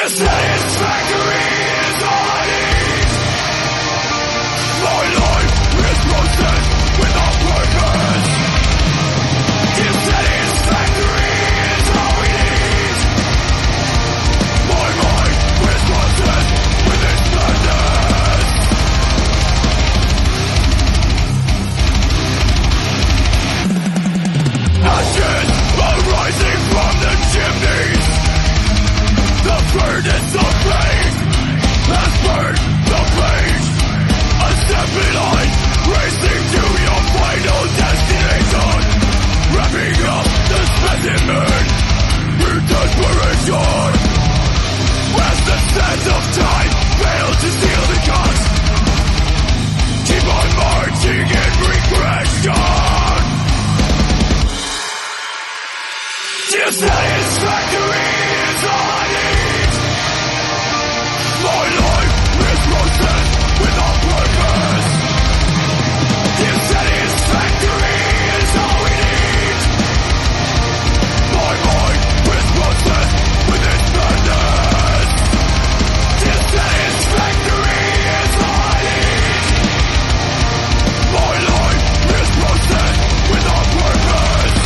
Dissatisfactory is all I need. My life is processed without purpose. Dissatisfactory is all we need. My mind is processed with its madness. Ashes are rising from the chimneys. The furnace of pain has burned the page. A separate line racing to your final destination, wrapping up the specimen in desperation. As the sands of time fail to steal the cuts, keep on marching in regression. Dissatisfactory is all I need. My life is processed without purpose. Dissatisfactory is all we need. My mind is processed with its madness. Dissatisfactory is all I need. My life is processed without purpose.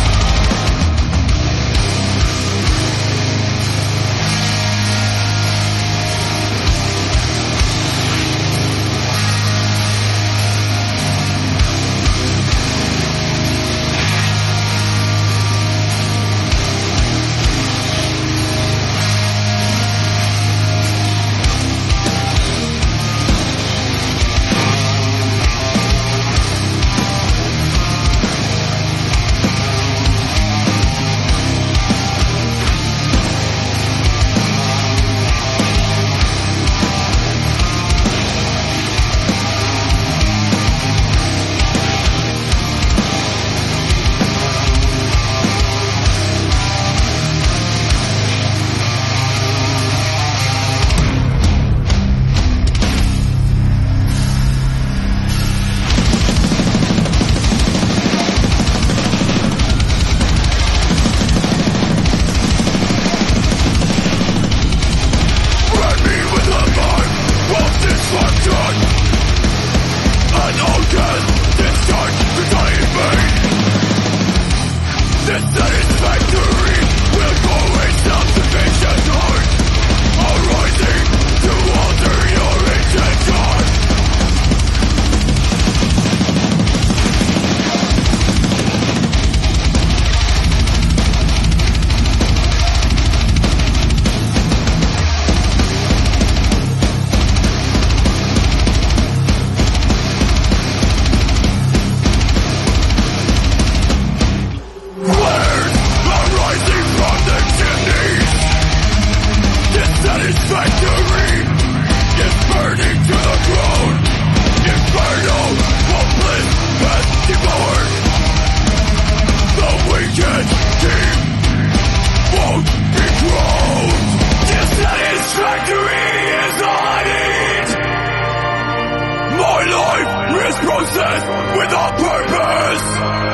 Processed without purpose.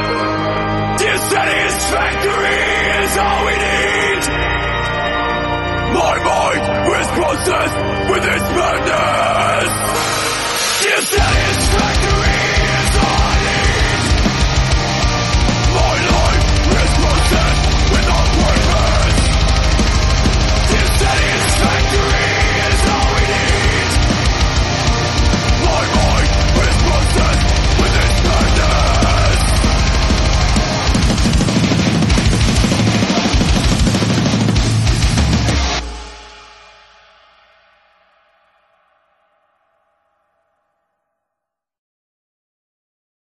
Dissatisfactory is all we need. My mind is processed with its madness.